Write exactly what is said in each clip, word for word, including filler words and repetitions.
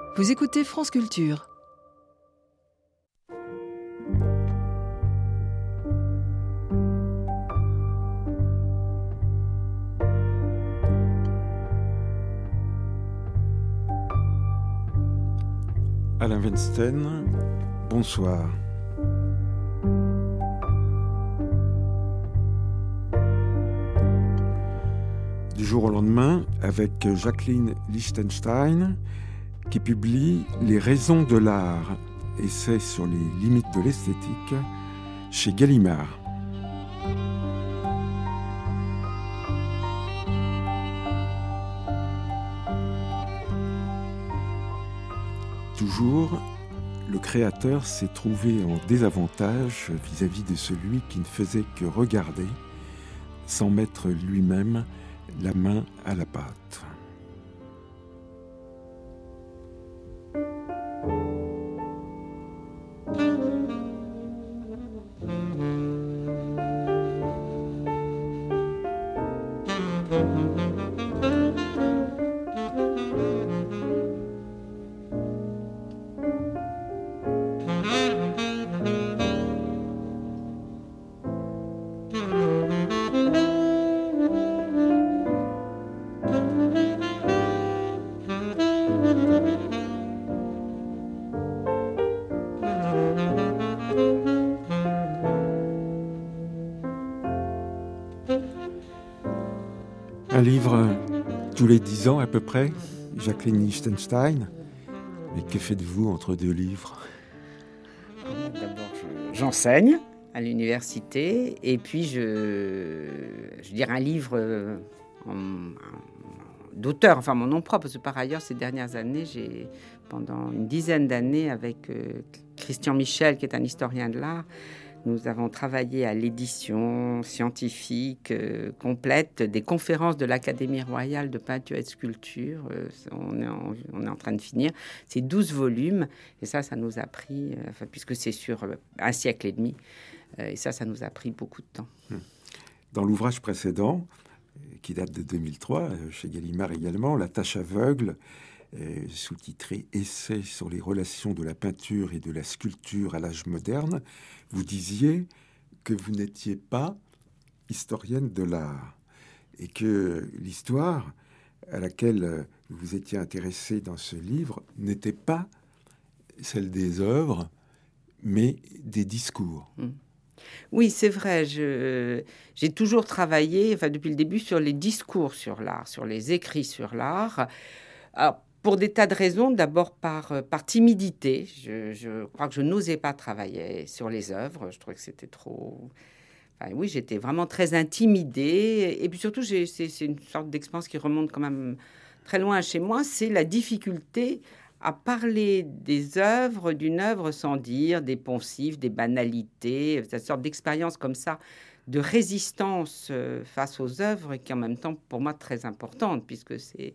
Vous écoutez France Culture. Alain Weinstein, bonsoir. Du jour au lendemain, avec Jacqueline Lichtenstein, qui publie Les raisons de l'art, essai sur les limites de l'esthétique, chez Gallimard. Toujours, le créateur s'est trouvé en désavantage vis-à-vis de celui qui ne faisait que regarder, sans mettre lui-même la main à la pâte. Un livre tous les dix ans à peu près, Jacqueline Lichtenstein. Mais que faites-vous entre deux livres ? D'abord, je, j'enseigne à l'université et puis je, je dirais un livre en, en, d'auteur, enfin mon nom propre, parce que par ailleurs, ces dernières années, j'ai, pendant une dizaine d'années, avec euh, Christian Michel, qui est un historien de l'art, nous avons travaillé à l'édition scientifique euh, complète des conférences de l'Académie royale de peinture et de sculpture. Euh, on, est en, on est en train de finir. C'est douze volumes. Et ça, ça nous a pris, euh, enfin, puisque c'est sur euh, un siècle et demi. Euh, et ça, ça nous a pris beaucoup de temps. Dans l'ouvrage précédent, qui date de deux mille trois, chez Gallimard également, La tâche aveugle, euh, sous-titré « Essai sur les relations de la peinture et de la sculpture à l'âge moderne », vous disiez que vous n'étiez pas historienne de l'art et que l'histoire à laquelle vous étiez intéressée dans ce livre n'était pas celle des œuvres, mais des discours. Mmh. Oui, c'est vrai. Je, j'ai toujours travaillé, enfin, depuis le début, sur les discours sur l'art, sur les écrits sur l'art. Alors, pour des tas de raisons, d'abord par, par timidité. Je, je crois que je n'osais pas travailler sur les œuvres. Je trouvais que c'était trop... Enfin, oui, j'étais vraiment très intimidée. Et puis surtout, j'ai, c'est, c'est une sorte d'expérience qui remonte quand même très loin chez moi. C'est la difficulté à parler des œuvres, d'une œuvre sans dire des poncifs, des banalités, cette sorte d'expérience comme ça, de résistance face aux œuvres, qui est en même temps, pour moi, très importante, puisque c'est...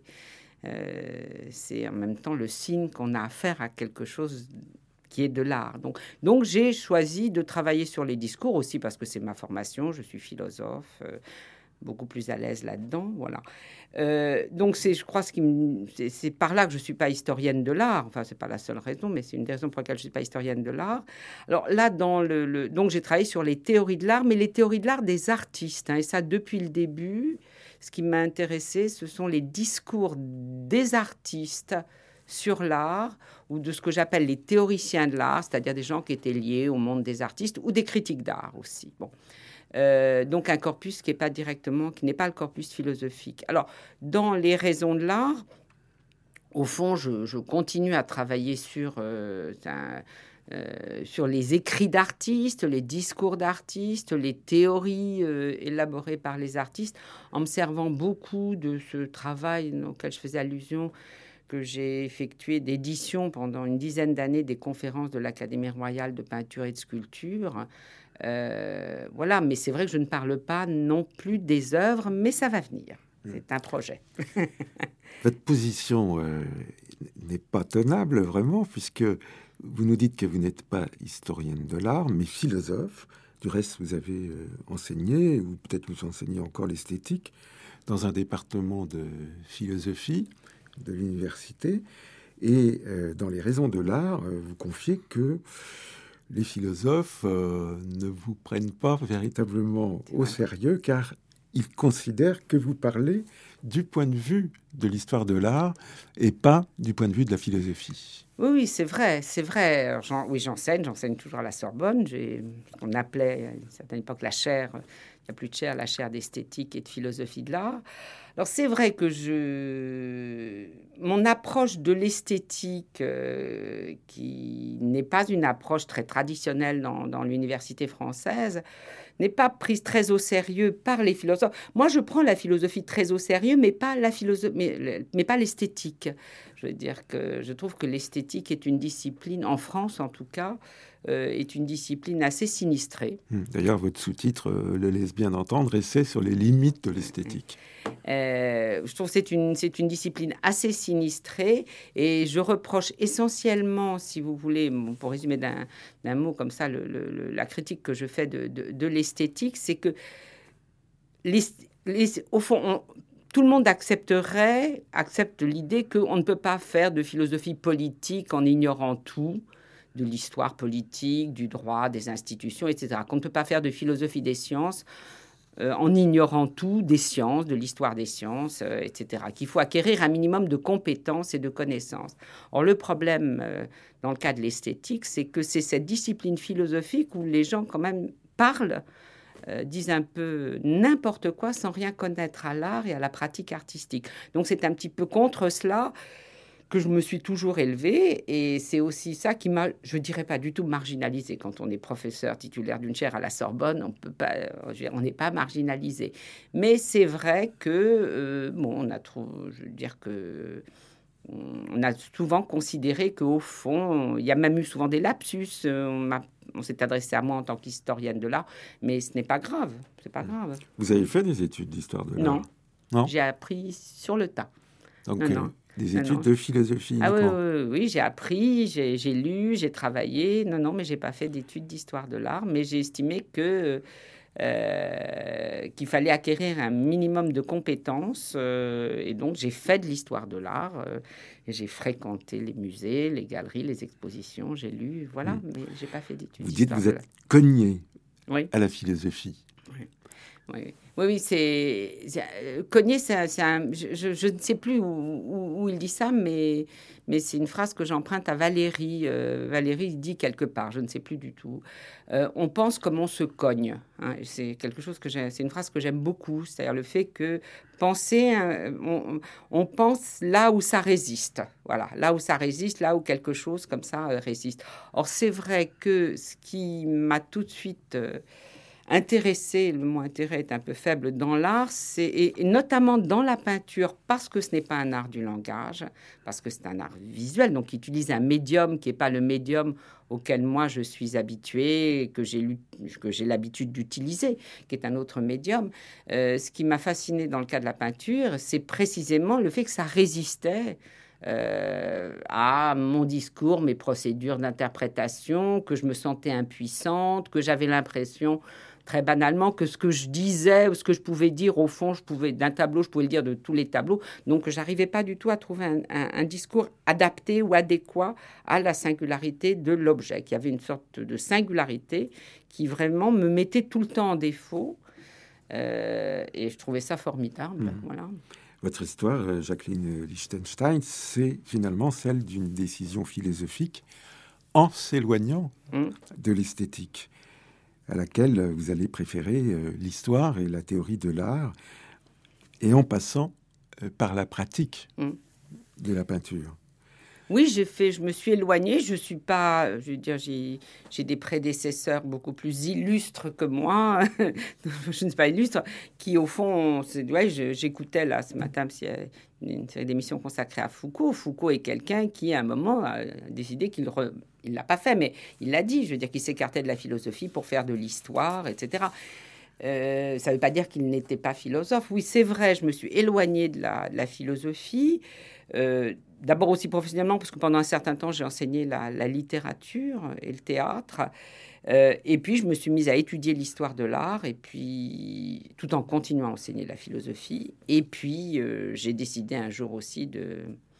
Euh, c'est en même temps le signe qu'on a affaire à quelque chose qui est de l'art. Donc, donc j'ai choisi de travailler sur les discours aussi parce que c'est ma formation, je suis philosophe, euh, beaucoup plus à l'aise là-dedans, voilà. Euh, donc c'est, je crois, ce qui me, c'est, c'est par là que je suis pas historienne de l'art. Enfin, c'est pas la seule raison, mais c'est une des raisons pour lesquelles je suis pas historienne de l'art. Alors là, dans le, le donc j'ai travaillé sur les théories de l'art, mais les théories de l'art des artistes, hein, et ça depuis le début. Ce qui m'a intéressé, ce sont les discours des artistes sur l'art, ou de ce que j'appelle les théoriciens de l'art, c'est-à-dire des gens qui étaient liés au monde des artistes, ou des critiques d'art aussi. Bon. Euh, donc un corpus qui n'est pas directement, qui n'est pas le corpus philosophique. Alors, dans les raisons de l'art, au fond, je, je continue à travailler sur... Euh, un, Euh, sur les écrits d'artistes, les discours d'artistes, les théories euh, élaborées par les artistes, en me servant beaucoup de ce travail auquel je faisais allusion, que j'ai effectué d'édition pendant une dizaine d'années des conférences de l'Académie royale de peinture et de sculpture. Euh, voilà, mais c'est vrai que je ne parle pas non plus des œuvres, mais ça va venir. C'est un projet. Votre position euh, n'est pas tenable, vraiment, puisque vous nous dites que vous n'êtes pas historienne de l'art, mais philosophe. Du reste, vous avez euh, enseigné, ou peut-être vous enseignez encore l'esthétique, dans un département de philosophie de l'université. Et euh, dans les raisons de l'art, euh, vous confiez que les philosophes euh, ne vous prennent pas véritablement au sérieux, car ils considèrent que vous parlez du point de vue de l'histoire de l'art et pas du point de vue de la philosophie. Oui, oui, c'est vrai, c'est vrai. Alors, j'en- oui, j'enseigne, j'enseigne toujours à la Sorbonne. J'ai ce qu'on appelait à une certaine époque la chaire, il n'y a plus de chaire, la chaire d'esthétique et de philosophie de l'art. Alors c'est vrai que je, mon approche de l'esthétique, euh, qui n'est pas une approche très traditionnelle dans, dans l'université française, n'est pas prise très au sérieux par les philosophes. Moi, je prends la philosophie très au sérieux, mais pas la philosophie, mais, mais pas l'esthétique. Je veux dire que je trouve que l'esthétique est une discipline, en France en tout cas, euh, est une discipline assez sinistrée. D'ailleurs, votre sous-titre, euh, Le laisse bien entendre, essaie sur les limites de l'esthétique. Euh, je trouve que c'est une, c'est une discipline assez sinistrée et je reproche essentiellement, si vous voulez, pour résumer d'un, d'un mot comme ça, le, le, la critique que je fais de, de, de l'esthétique, c'est que, les, les, au fond, on, tout le monde accepterait, accepte l'idée qu'on ne peut pas faire de philosophie politique en ignorant tout, de l'histoire politique, du droit, des institutions, et cetera. Qu'on ne peut pas faire de philosophie des sciences Euh, en ignorant tout des sciences, de l'histoire des sciences, euh, et cetera. Qu'il faut acquérir un minimum de compétences et de connaissances. Or, le problème euh, dans le cas de l'esthétique, c'est que c'est cette discipline philosophique où les gens quand même parlent, euh, disent un peu n'importe quoi sans rien connaître à l'art et à la pratique artistique. Donc c'est un petit peu contre cela que je me suis toujours élevée, et c'est aussi ça qui m'a, je dirais pas du tout marginalisée. Quand on est professeur titulaire d'une chaire à la Sorbonne, on peut pas, on n'est pas marginalisé. Mais c'est vrai que euh, bon, on a trop, je veux dire que on a souvent considéré qu'au fond, il y a même eu souvent des lapsus. On, m'a, on s'est adressé à moi en tant qu'historienne de l'art, mais ce n'est pas grave. C'est pas grave. Vous avez fait des études d'histoire de l'art? Non, non. J'ai appris sur le tas. Donc, non, euh, non. des Non, études non. de philosophie Ah oui, uniquement. oui, oui, oui, j'ai appris, j'ai, j'ai lu, j'ai travaillé. Non, non, mais j'ai pas fait d'études d'histoire de l'art, mais j'ai estimé que euh, qu'il fallait acquérir un minimum de compétences, euh, et donc j'ai fait de l'histoire de l'art. Euh, et j'ai fréquenté les musées, les galeries, les expositions, j'ai lu, voilà, Mm. mais j'ai pas fait d'études Vous dites d'histoire que vous de êtes l'art. cogné Oui. à la philosophie. Oui. Oui, oui, oui, c'est, c'est euh, Cognier, c'est, un- c'est un, je, je, je ne sais plus où, où, où il dit ça, mais, mais c'est une phrase que j'emprunte à Valérie. Euh, Valérie dit quelque part, je ne sais plus du tout. Euh, on pense comme on se cogne. Hein, c'est quelque chose que j'ai, c'est une phrase que j'aime beaucoup, c'est-à-dire le fait que penser, hein, on, on pense là où ça résiste. Voilà, là où ça résiste, là où quelque chose comme ça euh, résiste. Or, c'est vrai que ce qui m'a tout de suite euh, intéressé, le mot intérêt est un peu faible dans l'art, c'est, et notamment dans la peinture, parce que ce n'est pas un art du langage, parce que c'est un art visuel, donc qui utilise un médium qui n'est pas le médium auquel moi je suis habituée, que j'ai, lu, que j'ai l'habitude d'utiliser, qui est un autre médium. Euh, ce qui m'a fasciné dans le cas de la peinture, c'est précisément le fait que ça résistait Euh, à mon discours, mes procédures d'interprétation, que je me sentais impuissante, que j'avais l'impression très banalement que ce que je disais ou ce que je pouvais dire, au fond, je pouvais, d'un tableau, je pouvais le dire de tous les tableaux. Donc, je n'arrivais pas du tout à trouver un, un, un discours adapté ou adéquat à la singularité de l'objet, qui avait une sorte de singularité qui vraiment me mettait tout le temps en défaut. Euh, et je trouvais ça formidable. Mmh. Voilà. Votre histoire, Jacqueline Lichtenstein, c'est finalement celle d'une décision philosophique en s'éloignant mmh. de l'esthétique, à laquelle vous allez préférer euh, l'histoire et la théorie de l'art, et en passant euh, par la pratique mmh. de la peinture. Oui, j'ai fait, je me suis éloignée. Je suis pas, je veux dire, j'ai, j'ai des prédécesseurs beaucoup plus illustres que moi. Je ne suis pas illustre, qui au fond, c'est, ouais, je, j'écoutais là ce matin, parce qu'il y a une série d'émissions consacrées à Foucault. Foucault est quelqu'un qui, à un moment, a décidé qu'il re, il l'a pas fait, mais il l'a dit. Je veux dire qu'il s'écartait de la philosophie pour faire de l'histoire, et cetera. Euh, ça ne veut pas dire qu'il n'était pas philosophe. Oui, c'est vrai, je me suis éloignée de la, de la philosophie. Euh, d'abord aussi professionnellement, parce que pendant un certain temps, j'ai enseigné la, la littérature et le théâtre. Euh, et puis, je me suis mise à étudier l'histoire de l'art, et puis, tout en continuant à enseigner la philosophie. Et puis, euh, j'ai décidé un jour aussi de,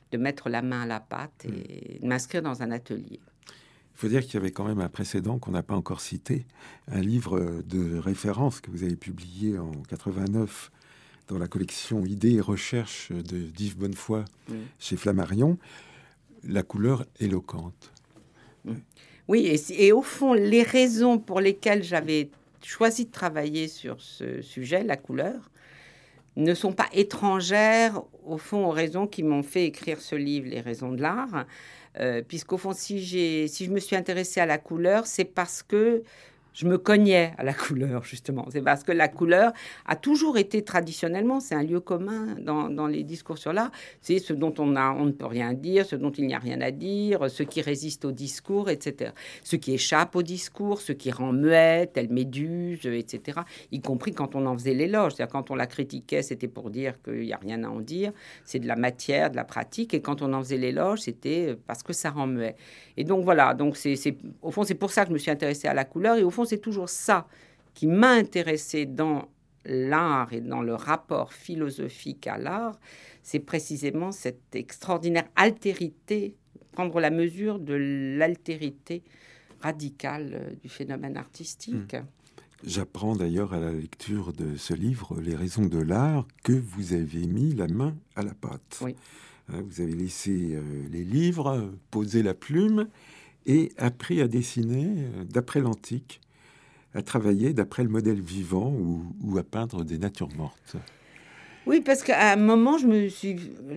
de mettre la main à la pâte et de m'inscrire dans un atelier. Il faut dire qu'il y avait quand même un précédent qu'on n'a pas encore cité, un livre de référence que vous avez publié en quatre-vingt-neuf dans la collection Idées et recherches de d'Yves Bonnefoy mmh. chez Flammarion, La couleur éloquente. Mmh. Oui, et, et au fond, les raisons pour lesquelles j'avais choisi de travailler sur ce sujet, la couleur, ne sont pas étrangères, au fond, aux raisons qui m'ont fait écrire ce livre, Les raisons de l'art. Euh, puisqu'au fond, si, j'ai, si je me suis intéressée à la couleur, c'est parce que je me cognais à la couleur, justement. C'est parce que la couleur a toujours été traditionnellement, c'est un lieu commun dans, dans les discours sur l'art, c'est ce dont on, a, on ne peut rien dire, ce dont il n'y a rien à dire, ce qui résiste au discours, et cetera. Ce qui échappe au discours, ce qui rend muet, telle Méduse, et cetera. Y compris quand on en faisait l'éloge. C'est-à-dire quand on la critiquait, c'était pour dire qu'il n'y a rien à en dire. C'est de la matière, de la pratique. Et quand on en faisait l'éloge, c'était parce que ça rend muet. Et donc voilà, donc c'est, c'est, au fond, c'est pour ça que je me suis intéressée à la couleur. Et au fond, c'est toujours ça qui m'a intéressée dans l'art et dans le rapport philosophique à l'art. C'est précisément cette extraordinaire altérité, prendre la mesure de l'altérité radicale du phénomène artistique. Mmh. J'apprends d'ailleurs à la lecture de ce livre, Les raisons de l'art, que vous avez mis la main à la pâte. Oui. Vous avez laissé euh, les livres, posé la plume et appris à dessiner euh, d'après l'antique, à travailler d'après le modèle vivant ou, ou à peindre des natures mortes. Oui, parce qu'à un moment, je me suis...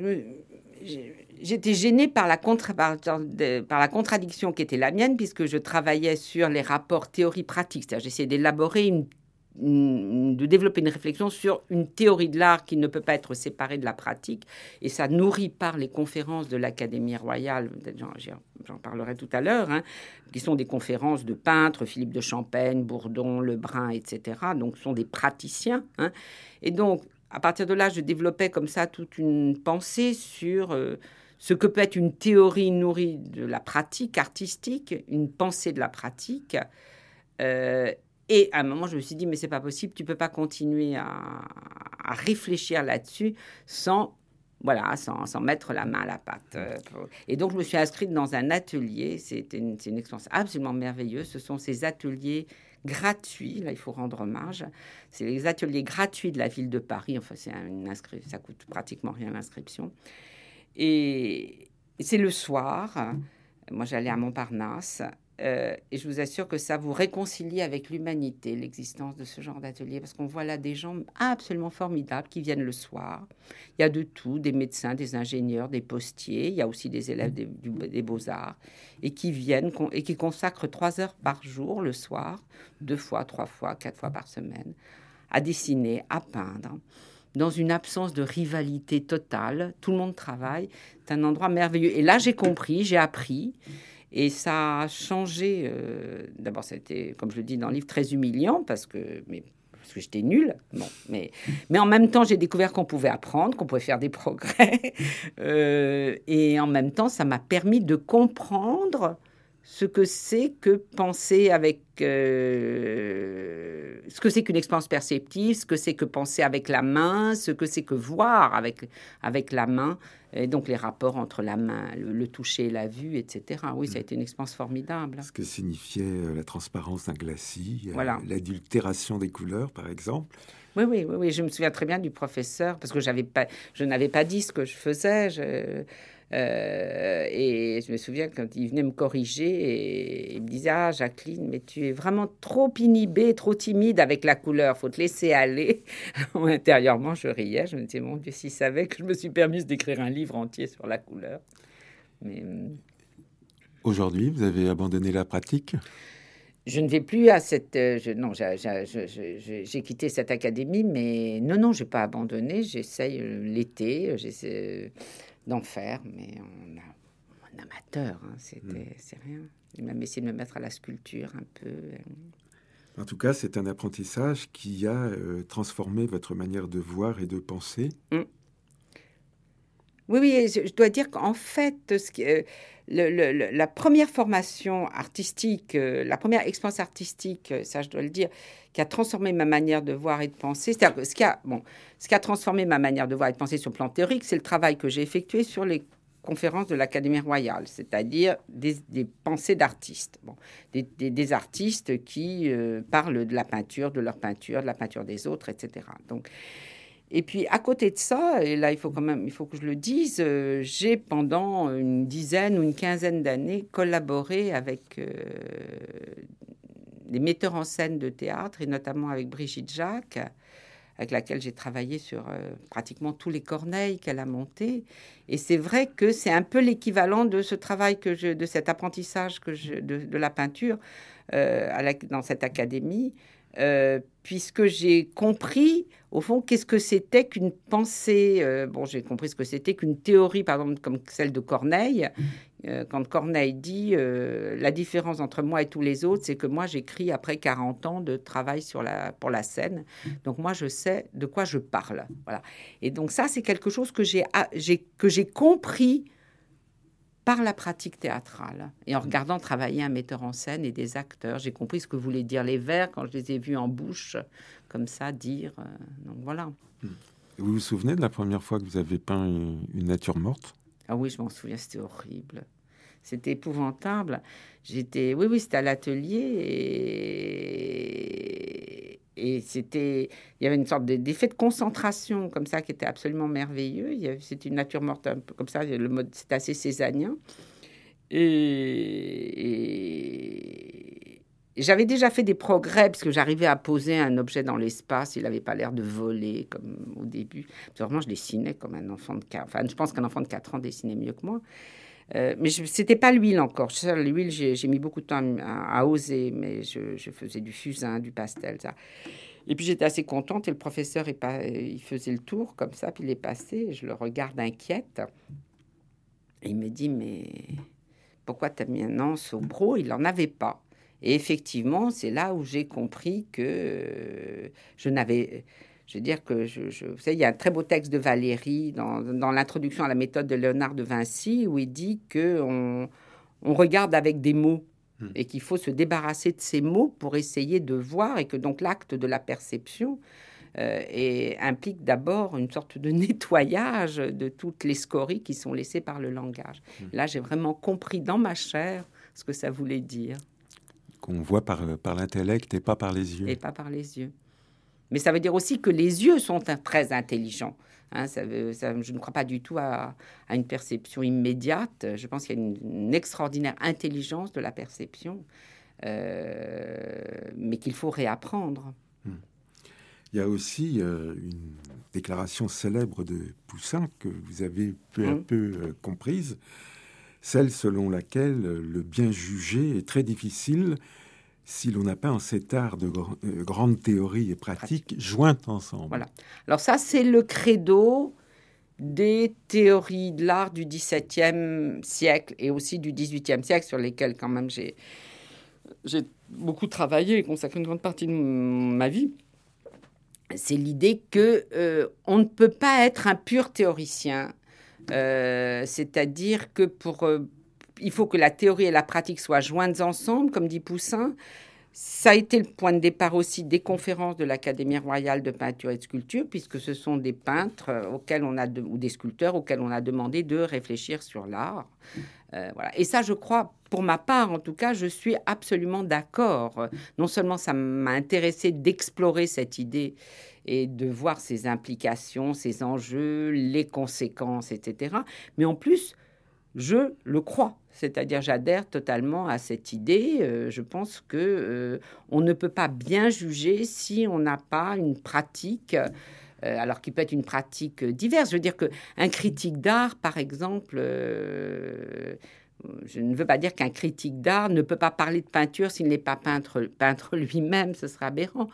J'étais gênée par la, contra... par, par la contradiction qui était la mienne, puisque je travaillais sur les rapports théorie-pratique. C'est-à-dire, j'essayais d'élaborer une de développer une réflexion sur une théorie de l'art qui ne peut pas être séparée de la pratique. Et ça nourrit par les conférences de l'Académie royale, j'en, j'en parlerai tout à l'heure, hein, qui sont des conférences de peintres, Philippe de Champaigne, Bourdon, Lebrun, et cetera. Donc, ce sont des praticiens. Hein. Et donc, à partir de là, je développais comme ça toute une pensée sur euh, ce que peut être une théorie nourrie de la pratique artistique, une pensée de la pratique. Euh, Et à un moment, je me suis dit, mais c'est pas possible, tu peux pas continuer à, à réfléchir là-dessus sans, voilà, sans, sans mettre la main à la pâte. Et donc, je me suis inscrite dans un atelier. C'était une, c'est une expérience absolument merveilleuse. Ce sont ces ateliers gratuits. Là, il faut rendre hommage. C'est les ateliers gratuits de la ville de Paris. Enfin, c'est une inscri- ça coûte pratiquement rien l'inscription. Et, et c'est le soir. Moi, j'allais à Montparnasse. Euh, et je vous assure que ça vous réconcilie avec l'humanité, l'existence de ce genre d'atelier, parce qu'on voit là des gens absolument formidables qui viennent le soir. Il y a de tout, des médecins, des ingénieurs, des postiers, il y a aussi des élèves des, des beaux-arts, et qui viennent et qui consacrent trois heures par jour le soir, deux fois, trois fois, quatre fois par semaine, à dessiner, à peindre, dans une absence de rivalité totale. Tout le monde travaille. C'est un endroit merveilleux. Et là, j'ai compris, j'ai appris. Et ça a changé. Euh, d'abord, ça a été, comme je le dis dans le livre, très humiliant parce que, mais, parce que j'étais nulle. Bon, mais, mais en même temps, j'ai découvert qu'on pouvait apprendre, qu'on pouvait faire des progrès. Euh, et en même temps, ça m'a permis de comprendre ce que c'est que penser avec... Euh, ce que c'est qu'une expérience perceptive, ce que c'est que penser avec la main, ce que c'est que voir avec, avec la main. Et donc, les rapports entre la main, le, le toucher, la vue, et cetera. Oui, ça a été une expérience formidable. Ce que signifiait la transparence d'un glacis, voilà. L'adultération des couleurs, par exemple. Oui, oui, oui, oui. Je me souviens très bien du professeur, parce que j'avais pas, je n'avais pas dit ce que je faisais. Je, euh, et je me souviens quand il venait me corriger, et il me disait « Ah, Jacqueline, mais tu es vraiment trop inhibée, trop timide avec la couleur. Il faut te laisser aller. » Intérieurement, je riais. Je me disais « Mon Dieu, s'il savait que je me suis permise d'écrire un livre entier sur la couleur. » Mais... Aujourd'hui, vous avez abandonné la pratique ? Je ne vais plus à cette... Euh, je, non, j'ai, j'ai, j'ai, j'ai quitté cette académie, mais non, non, je n'ai pas abandonné. J'essaye euh, l'été, j'essaie euh, d'en faire, mais on a, un amateur, hein, c'était, mmh. c'est rien. Il m'a essayé de me mettre à la sculpture un peu. En tout cas, c'est un apprentissage qui a euh, transformé votre manière de voir et de penser. Mmh. Oui, oui, je, je dois dire qu'en fait, ce qui, euh, le, le, la première formation artistique, euh, la première expérience artistique, ça je dois le dire, qui a transformé ma manière de voir et de penser, c'est-à-dire que ce qui a, bon, ce qui a transformé ma manière de voir et de penser sur le plan théorique, c'est le travail que j'ai effectué sur les conférences de l'Académie royale, c'est-à-dire des, des pensées d'artistes. Bon, des, des, des artistes qui euh, parlent de la peinture, de leur peinture, de la peinture des autres, et cetera. Donc, et puis, à côté de ça, et là, il faut quand même, il faut que je le dise, euh, j'ai, pendant une dizaine ou une quinzaine d'années, collaboré avec euh, des metteurs en scène de théâtre, et notamment avec Brigitte Jacques, avec laquelle j'ai travaillé sur euh, pratiquement tous les Corneilles qu'elle a montés. Et c'est vrai que c'est un peu l'équivalent de ce travail, que je, de cet apprentissage que je, de, de la peinture euh, à la, dans cette académie, euh, puisque j'ai compris, au fond, qu'est-ce que c'était qu'une pensée. Euh, bon, j'ai compris ce que c'était qu'une théorie, par exemple, comme celle de Corneille. Euh, quand Corneille dit euh, la différence entre moi et tous les autres, c'est que moi, j'écris après quarante ans de travail sur la, pour la scène. Donc, moi, je sais de quoi je parle. Voilà. Et donc, ça, c'est quelque chose que j'ai, j'ai, que j'ai compris par la pratique théâtrale. Et en regardant travailler un metteur en scène et des acteurs, j'ai compris ce que voulaient dire les vers quand je les ai vus en bouche, comme ça, dire. Euh, donc, voilà. Vous vous souvenez de la première fois que vous avez peint une, une nature morte ? Ah oui, je m'en souviens, c'était horrible. C'était épouvantable. J'étais, oui, oui, c'était à l'atelier et, et c'était, il y avait une sorte d'effet de concentration comme ça qui était absolument merveilleux. Il y avait, c'était une nature morte un peu comme ça. Le mode, c'était assez césanien. Et, et, et j'avais déjà fait des progrès parce que j'arrivais à poser un objet dans l'espace. Il n'avait pas l'air de voler comme au début. Vraiment, je dessinais comme un enfant de quatre. Enfin, je pense qu'un enfant de quatre ans dessinait mieux que moi. Euh, mais ce n'était pas l'huile encore. L'huile, j'ai, j'ai mis beaucoup de temps à, à oser, mais je, je faisais du fusain, du pastel, ça. Et puis j'étais assez contente et le professeur, est pas, il faisait le tour comme ça, puis il est passé, et je le regarde inquiète. Et il me dit, mais pourquoi tu as mis un anse au bro ? Il n'en avait pas. Et effectivement, c'est là où j'ai compris que euh, je n'avais... Je veux dire que, je, je, vous savez, il y a un très beau texte de Valéry dans, dans l'introduction à la méthode de Léonard de Vinci où il dit qu'on on regarde avec des mots mmh. et qu'il faut se débarrasser de ces mots pour essayer de voir et que donc l'acte de la perception euh, et, implique d'abord une sorte de nettoyage de toutes les scories qui sont laissées par le langage. Mmh. Là, j'ai vraiment compris dans ma chair ce que ça voulait dire. Qu'on voit par, par l'intellect et pas par les yeux. Et pas par les yeux. Mais ça veut dire aussi que les yeux sont très intelligents. Hein, ça veut, ça, je ne crois pas du tout à, à une perception immédiate. Je pense qu'il y a une, une extraordinaire intelligence de la perception, euh, mais qu'il faut réapprendre. Hum. Il y a aussi euh, une déclaration célèbre de Poussin que vous avez peu hum. à peu euh, comprise, celle selon laquelle le bien jugé est très difficile si l'on n'a pas en cet art de gr- euh, grandes théories et pratiques Pratique. jointes ensemble. Voilà. Alors ça, c'est le credo des théories de l'art du dix-septième siècle et aussi du dix-huitième siècle, sur lesquelles quand même j'ai, j'ai beaucoup travaillé et consacré une grande partie de ma vie. C'est l'idée que euh, on ne peut pas être un pur théoricien. Euh, c'est-à-dire que pour... Euh, il faut que la théorie et la pratique soient jointes ensemble, comme dit Poussin. Ça a été le point de départ aussi des conférences de l'Académie royale de peinture et de sculpture, puisque ce sont des peintres auxquels on a de, ou des sculpteurs auxquels on a demandé de réfléchir sur l'art. Euh, voilà. Et ça, je crois, pour ma part, en tout cas, je suis absolument d'accord. Non seulement ça m'a intéressé d'explorer cette idée et de voir ses implications, ses enjeux, les conséquences, et cetera, mais en plus, je le crois, c'est-à-dire j'adhère totalement à cette idée. Euh, je pense que euh, on ne peut pas bien juger si on n'a pas une pratique, euh, alors qui peut être une pratique diverse. Je veux dire qu'un critique d'art, par exemple, euh, je ne veux pas dire qu'un critique d'art ne peut pas parler de peinture s'il n'est pas peintre, peintre lui-même, ce serait aberrant.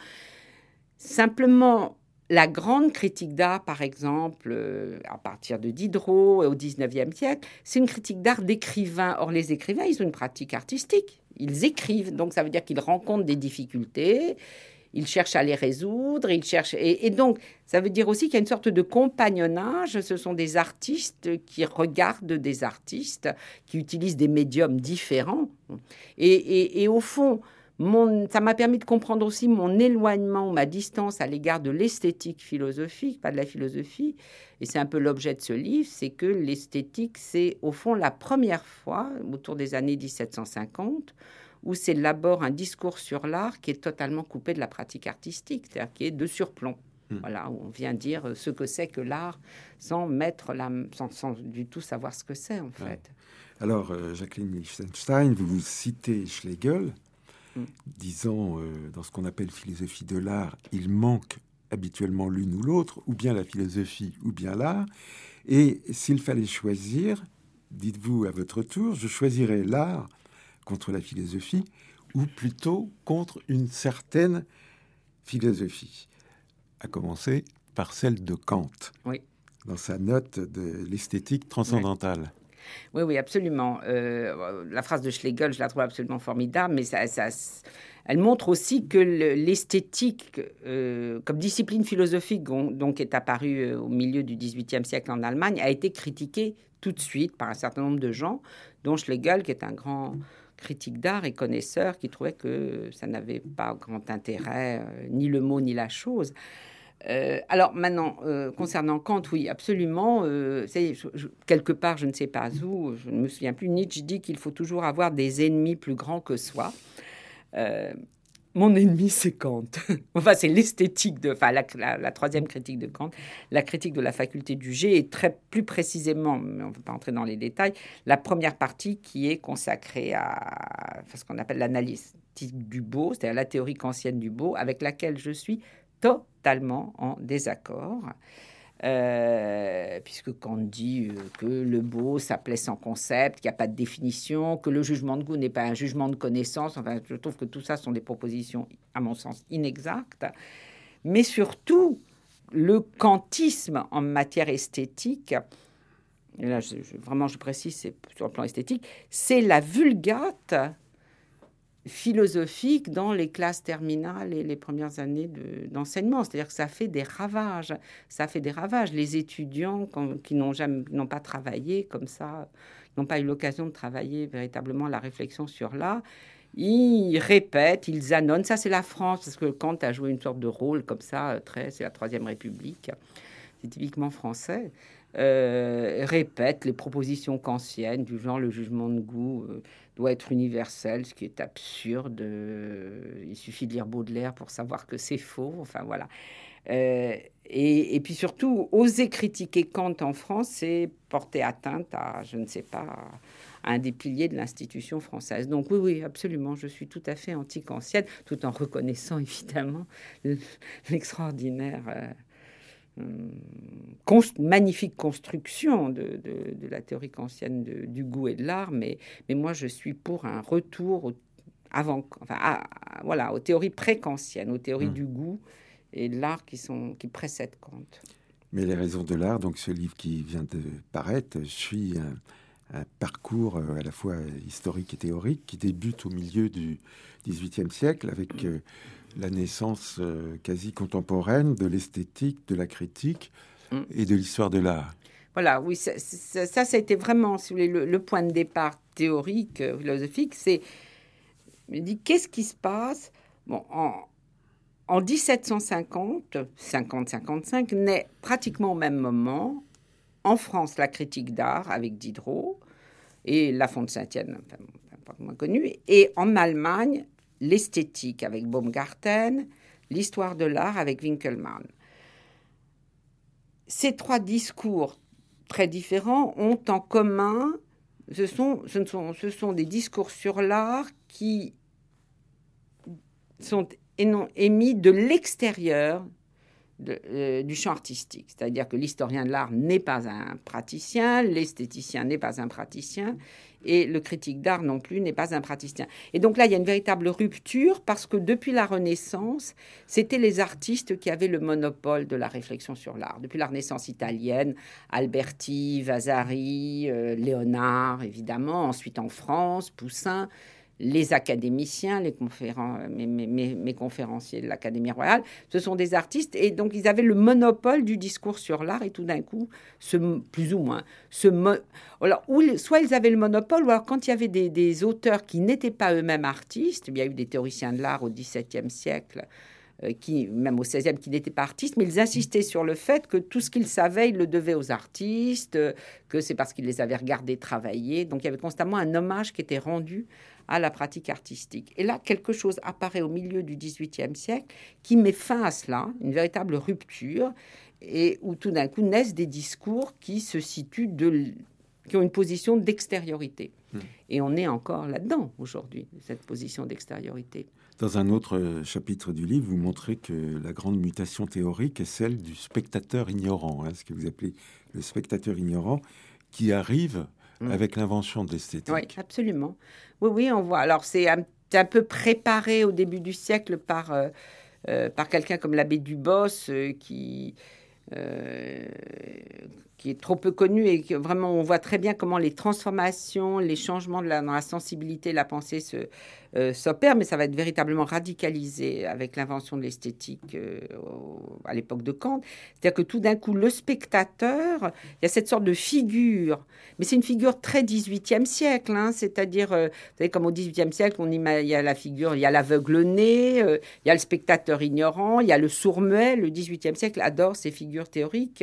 Simplement, la grande critique d'art, par exemple, euh, à partir de Diderot au dix-neuvième siècle, c'est une critique d'art d'écrivains. Or, les écrivains, ils ont une pratique artistique. Ils écrivent, donc ça veut dire qu'ils rencontrent des difficultés, ils cherchent à les résoudre, ils cherchent... Et, et donc, ça veut dire aussi qu'il y a une sorte de compagnonnage. Ce sont des artistes qui regardent des artistes, qui utilisent des médiums différents. Et, et, et au fond... Mon, ça m'a permis de comprendre aussi mon éloignement, ma distance à l'égard de l'esthétique philosophique, pas de la philosophie. Et c'est un peu l'objet de ce livre, c'est que l'esthétique, c'est au fond la première fois, autour des années dix-sept cent cinquante, où c'est d'abord un discours sur l'art qui est totalement coupé de la pratique artistique, c'est-à-dire qui est de surplomb. Mmh. Voilà, où on vient dire ce que c'est que l'art sans mettre la, sans, sans du tout savoir ce que c'est, en fait. Ouais. Alors, euh, Jacqueline Lichtenstein, vous, vous citez Schlegel, mmh. disant, euh, dans ce qu'on appelle philosophie de l'art, il manque habituellement l'une ou l'autre, ou bien la philosophie, ou bien l'art. Et s'il fallait choisir, dites-vous à votre tour, je choisirais l'art contre la philosophie, ou plutôt contre une certaine philosophie, à commencer par celle de Kant, oui. dans sa note de l'esthétique transcendantale. Oui. Oui, oui, absolument. Euh, la phrase de Schlegel, je la trouve absolument formidable, mais ça, ça, elle montre aussi que le, l'esthétique, euh, comme discipline philosophique, donc est apparue au milieu du dix-huitième siècle en Allemagne, a été critiquée tout de suite par un certain nombre de gens, dont Schlegel, qui est un grand critique d'art et connaisseur, qui trouvait que ça n'avait pas grand intérêt, euh, ni le mot ni la chose. Euh, alors maintenant, euh, concernant Kant, oui, absolument. Euh, c'est, je, je, quelque part, je ne sais pas où, je ne me souviens plus, Nietzsche dit qu'il faut toujours avoir des ennemis plus grands que soi. Euh, mon ennemi, c'est Kant. Enfin, c'est l'esthétique de... Enfin, la, la, la troisième critique de Kant, la critique de la faculté du G, et très plus précisément, mais on ne peut pas entrer dans les détails, la première partie qui est consacrée à, à ce qu'on appelle l'analyse du beau, c'est-à-dire la théorie kantienne du beau, avec laquelle je suis totalement en désaccord, euh, puisque Kant dit euh, que le beau s'appelait sans concept, qu'il n'y a pas de définition, que le jugement de goût n'est pas un jugement de connaissance. Enfin, je trouve que tout ça sont des propositions, à mon sens, inexactes. Mais surtout, le kantisme en matière esthétique, et là, je, je, vraiment, je précise, c'est sur le plan esthétique, c'est la vulgate philosophique dans les classes terminales et les premières années de, d'enseignement. C'est-à-dire que ça fait des ravages. Ça fait des ravages. Les étudiants quand, qui n'ont jamais, n'ont pas travaillé comme ça, n'ont pas eu l'occasion de travailler véritablement la réflexion sur l'art, ils répètent, ils annonnent. Ça, c'est la France, parce que Kant a joué une sorte de rôle comme ça, très, c'est la Troisième République. C'est typiquement français. Euh, répète les propositions kantiennes du genre le jugement de goût euh, doit être universel, ce qui est absurde. Euh, il suffit de lire Baudelaire pour savoir que c'est faux. Enfin voilà. Euh, et, et puis surtout, oser critiquer Kant en France, c'est porter atteinte à, je ne sais pas, à un des piliers de l'institution française. Donc oui, oui, absolument, je suis tout à fait anti-kantienne, tout en reconnaissant évidemment l'extraordinaire... Euh, Const- magnifique construction de, de, de la théorie kantienne de, du goût et de l'art, mais, mais moi je suis pour un retour au, avant, enfin, à, à, voilà, aux théories pré-kantiennes, aux théories mmh. du goût et de l'art qui, sont, qui précèdent Kant. Mais les raisons de l'art, donc ce livre qui vient de paraître, suit un, un parcours à la fois historique et théorique qui débute au milieu du dix-huitième siècle avec... Euh, la naissance euh, quasi contemporaine de l'esthétique, de la critique mmh. et de l'histoire de l'art. Voilà, oui, ça, ça, ça, ça a été vraiment, si vous voulez, le, le point de départ théorique, euh, philosophique, c'est, je me dis, qu'est-ce qui se passe bon, en, en dix-sept cent cinquante, cinquante cinquante-cinq, naît pratiquement au même moment, en France, la critique d'art avec Diderot et Lafont de Saint-Étienne, enfin, pas moins connu, et en Allemagne, l'esthétique avec Baumgarten, l'histoire de l'art avec Winkelmann. Ces trois discours très différents ont en commun, ce sont, ce sont, ce sont des discours sur l'art qui sont émis de l'extérieur de, euh, du champ artistique. C'est-à-dire que l'historien de l'art n'est pas un praticien, l'esthéticien n'est pas un praticien, et le critique d'art non plus n'est pas un praticien. Et donc là, il y a une véritable rupture parce que depuis la Renaissance, c'était les artistes qui avaient le monopole de la réflexion sur l'art. Depuis la Renaissance italienne, Alberti, Vasari, euh, Léonard, évidemment, ensuite en France, Poussin. les académiciens, les conféren- mes, mes, mes, mes conférenciers de l'Académie royale, ce sont des artistes, et donc ils avaient le monopole du discours sur l'art, et tout d'un coup, ce, plus ou moins, ce mo- alors, ou, soit ils avaient le monopole, ou alors quand il y avait des, des auteurs qui n'étaient pas eux-mêmes artistes, il y a eu des théoriciens de l'art au dix-septième siècle, euh, qui, même au seizième, qui n'étaient pas artistes, mais ils insistaient sur le fait que tout ce qu'ils savaient, ils le devaient aux artistes, euh, que c'est parce qu'ils les avaient regardés travailler. Donc il y avait constamment un hommage qui était rendu à la pratique artistique. Et là, quelque chose apparaît au milieu du dix-huitième siècle qui met fin à cela, une véritable rupture, et où tout d'un coup naissent des discours qui se situent, de, qui ont une position d'extériorité. Mmh. Et on est encore là-dedans aujourd'hui, cette position d'extériorité. Dans un autre chapitre du livre, vous montrez que la grande mutation théorique est celle du spectateur ignorant, hein, ce que vous appelez le spectateur ignorant, qui arrive mmh. avec l'invention de l'esthétique. Oui, absolument. Oui, oui, on voit. Alors, c'est un, un peu préparé au début du siècle par, euh, euh, par quelqu'un comme l'abbé Dubos, euh, qui... Euh, qui est trop peu connu, et que vraiment on voit très bien comment les transformations, les changements de la, dans la sensibilité, la pensée se, euh, s'opèrent, mais ça va être véritablement radicalisé avec l'invention de l'esthétique euh, au, à l'époque de Kant. C'est-à-dire que tout d'un coup, le spectateur, il y a cette sorte de figure, mais c'est une figure très dix-huitième siècle, hein, c'est-à-dire, euh, vous savez, comme au dix-huitième siècle, on ima- il y a la figure, il y a l'aveugle-né, euh, il y a le spectateur ignorant, il y a le sourd-muet. Le dix-huitième siècle adore ces figures théoriques.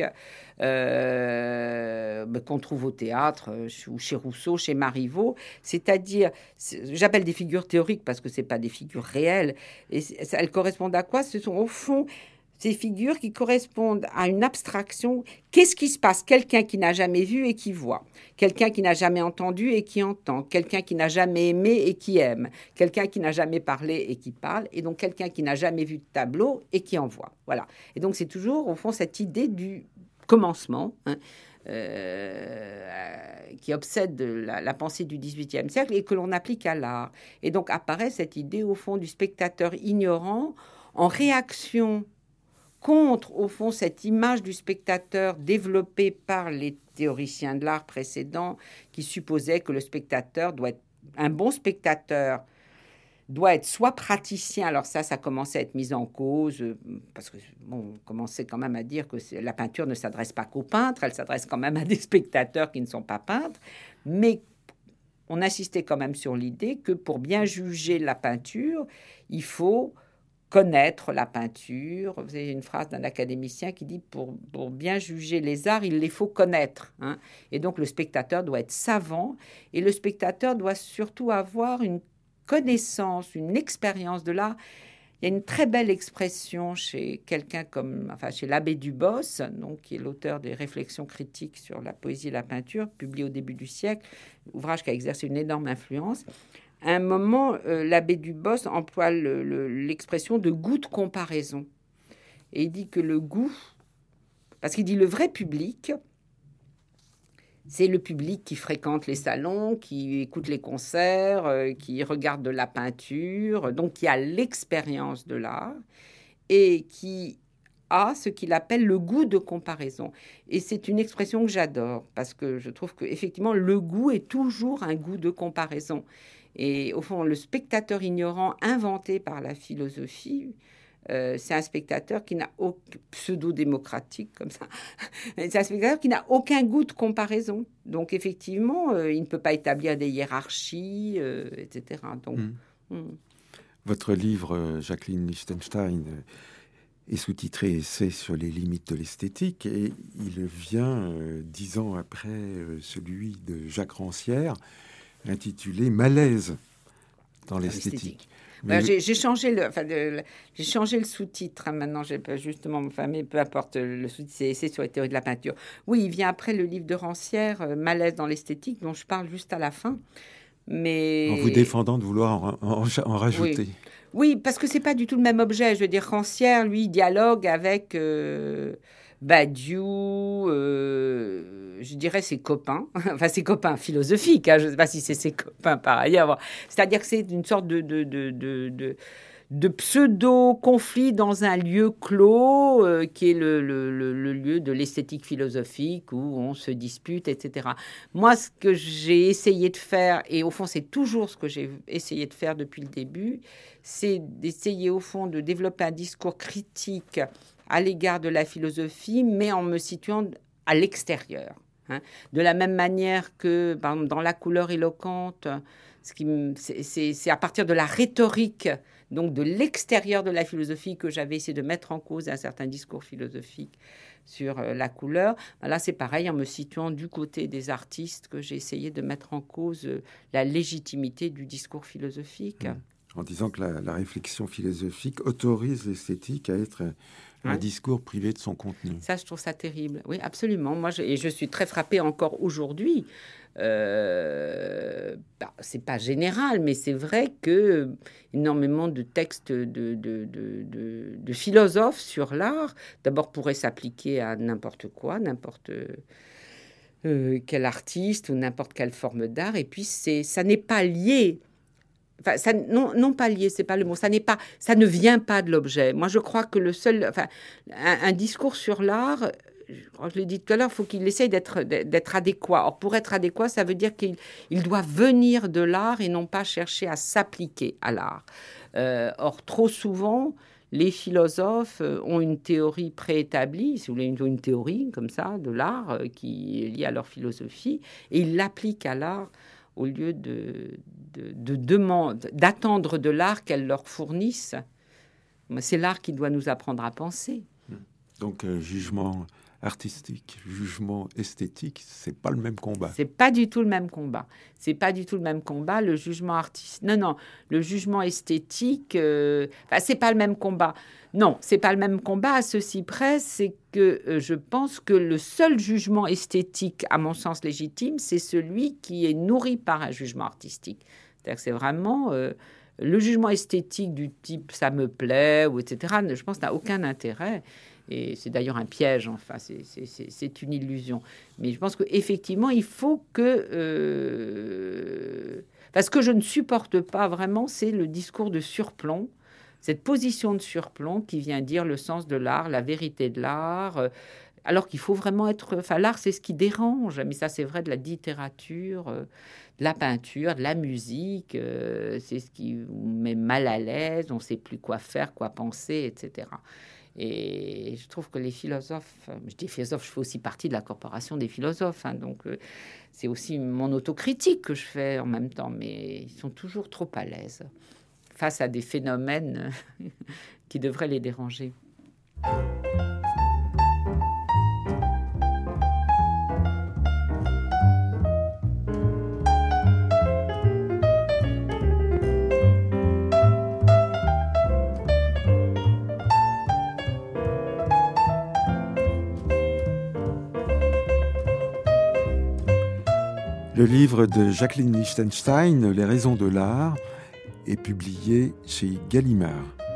Euh, qu'on trouve au théâtre, ou chez Rousseau, chez Marivaux, c'est-à-dire, c'est, j'appelle des figures théoriques parce que c'est pas des figures réelles, et elles correspondent à quoi? Ce sont au fond ces figures qui correspondent à une abstraction. Qu'est-ce qui se passe? Quelqu'un qui n'a jamais vu et qui voit, quelqu'un qui n'a jamais entendu et qui entend, quelqu'un qui n'a jamais aimé et qui aime, quelqu'un qui n'a jamais parlé et qui parle, et donc quelqu'un qui n'a jamais vu de tableau et qui en voit. Voilà. Et donc c'est toujours au fond cette idée du commencement, hein, euh, qui obsède la, la pensée du dix-huitième siècle et que l'on applique à l'art. Et donc apparaît cette idée, au fond, du spectateur ignorant en réaction contre, au fond, cette image du spectateur développée par les théoriciens de l'art précédents qui supposaient que le spectateur doit être un bon spectateur, doit être soit praticien, alors ça, ça commençait à être mis en cause, euh, parce que bon, on commençait quand même à dire que la peinture ne s'adresse pas qu'aux peintres, elle s'adresse quand même à des spectateurs qui ne sont pas peintres, mais on insistait quand même sur l'idée que pour bien juger la peinture, il faut connaître la peinture. Vous avez une phrase d'un académicien qui dit pour, pour bien juger les arts, il les faut connaître, hein. Et donc le spectateur doit être savant, et le spectateur doit surtout avoir une connaissance, une expérience de l'art. Il y a une très belle expression chez quelqu'un comme, enfin, chez l'abbé Dubos, donc, qui est l'auteur des réflexions critiques sur la poésie et la peinture, publié au début du siècle, ouvrage qui a exercé une énorme influence. À un moment, euh, l'abbé Dubos emploie le, le, l'expression de goût de comparaison. Et il dit que le goût, parce qu'il dit le vrai public, c'est le public qui fréquente les salons, qui écoute les concerts, euh, qui regarde de la peinture, donc qui a l'expérience de l'art et qui a ce qu'il appelle le goût de comparaison. Et c'est une expression que j'adore parce que je trouve qu'effectivement, le goût est toujours un goût de comparaison. Et au fond, le spectateur ignorant inventé par la philosophie, Euh, c'est un spectateur qui n'a aucun pseudo-démocratique comme ça. C'est un spectateur qui n'a aucun goût de comparaison. Donc effectivement, euh, il ne peut pas établir des hiérarchies, euh, et cetera. Donc, mmh. Mmh. Votre livre, Jacqueline Lichtenstein, est sous-titré Essai sur les limites de l'esthétique, et il vient euh, dix ans après euh, celui de Jacques Rancière, intitulé Malaise dans l'esthétique. Mais... J'ai, j'ai, changé le, enfin, le, j'ai changé le sous-titre. Hein, maintenant, j'ai pas justement, enfin, mais peu importe, le sous-titre, c'est Essai sur les théories de la peinture. Oui, il vient après le livre de Rancière, euh, Malaise dans l'esthétique, dont je parle juste à la fin. Mais... En vous défendant de vouloir en, en, en rajouter. Oui. Oui, parce que c'est pas du tout le même objet. Je veux dire, Rancière, lui, dialogue avec euh, Badiou, euh, je dirais ses copains, enfin ses copains philosophiques, hein, je ne sais pas si c'est ses copains par ailleurs. C'est-à-dire que c'est une sorte de, de, de, de, de, de pseudo-conflits dans un lieu clos, euh, qui est le, le, le, le lieu de l'esthétique philosophique où on se dispute, et cetera. Moi, ce que j'ai essayé de faire, et au fond, c'est toujours ce que j'ai essayé de faire depuis le début, c'est d'essayer, au fond, de développer un discours critique à l'égard de la philosophie, mais en me situant à l'extérieur. Hein. De la même manière que, par exemple, dans La couleur éloquente, ce qui, c'est, c'est, c'est à partir de la rhétorique, donc de l'extérieur de la philosophie, que j'avais essayé de mettre en cause un certain discours philosophique sur euh, la couleur. Là, c'est pareil, en me situant du côté des artistes, que j'ai essayé de mettre en cause euh, la légitimité du discours philosophique. Mmh. En disant que la, la réflexion philosophique autorise l'esthétique à être un ouais. discours privé de son contenu. Ça, je trouve ça terrible. Oui, absolument. Moi, je, et je suis très frappée encore aujourd'hui. Euh, bah, c'est pas général, mais c'est vrai que énormément de textes de, de, de, de, de philosophes sur l'art, d'abord, pourraient s'appliquer à n'importe quoi, n'importe euh, quel artiste ou n'importe quelle forme d'art. Et puis, c'est, ça n'est pas lié. Enfin, ça, non, non pas lié, c'est pas le mot. Ça n'est pas, ça ne vient pas de l'objet. Moi, je crois que le seul, enfin, un, un discours sur l'art, je l'ai dit tout à l'heure, il faut qu'il essaye d'être, d'être adéquat. Or, pour être adéquat, ça veut dire qu'il il doit venir de l'art et non pas chercher à s'appliquer à l'art. Euh, or, trop souvent, les philosophes ont une théorie préétablie, si vous voulez, une, une théorie comme ça de l'art qui est liée à leur philosophie, et ils l'appliquent à l'art au lieu de, de, de demande, d'attendre de l'art qu'elle leur fournisse. C'est l'art qui doit nous apprendre à penser. Donc, euh, jugement artistique, jugement esthétique, c'est pas le même combat. C'est pas du tout le même combat. C'est pas du tout le même combat. Le jugement artistique, non, non, le jugement esthétique, euh... enfin, c'est pas le même combat. Non, c'est pas le même combat. À ceci près, c'est que euh, je pense que le seul jugement esthétique, à mon sens légitime, c'est celui qui est nourri par un jugement artistique. C'est-à-dire que c'est vraiment euh, le jugement esthétique du type ça me plaît ou et cetera. Je pense n'a aucun intérêt. Et c'est d'ailleurs un piège, enfin, c'est, c'est, c'est, c'est une illusion. Mais je pense qu'effectivement, il faut que... Euh... Enfin, ce que je ne supporte pas vraiment, c'est le discours de surplomb, cette position de surplomb qui vient dire le sens de l'art, la vérité de l'art, euh, alors qu'il faut vraiment être... Enfin, l'art, c'est ce qui dérange, mais ça, c'est vrai de la littérature, euh, de la peinture, de la musique, euh, c'est ce qui vous met mal à l'aise, on ne sait plus quoi faire, quoi penser, et cetera. Et je trouve que les philosophes, je dis philosophes, je fais aussi partie de la corporation des philosophes, hein, donc euh, c'est aussi mon autocritique que je fais en même temps, mais ils sont toujours trop à l'aise face à des phénomènes qui devraient les déranger. Le livre de Jacqueline Lichtenstein, Les raisons de l'art, est publié chez Gallimard.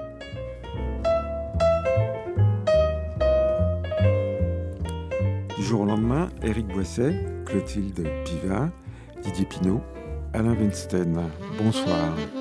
Du jour au lendemain, Éric Boisset, Clotilde Pivin, Didier Pinault, Alain Weinstein. Bonsoir.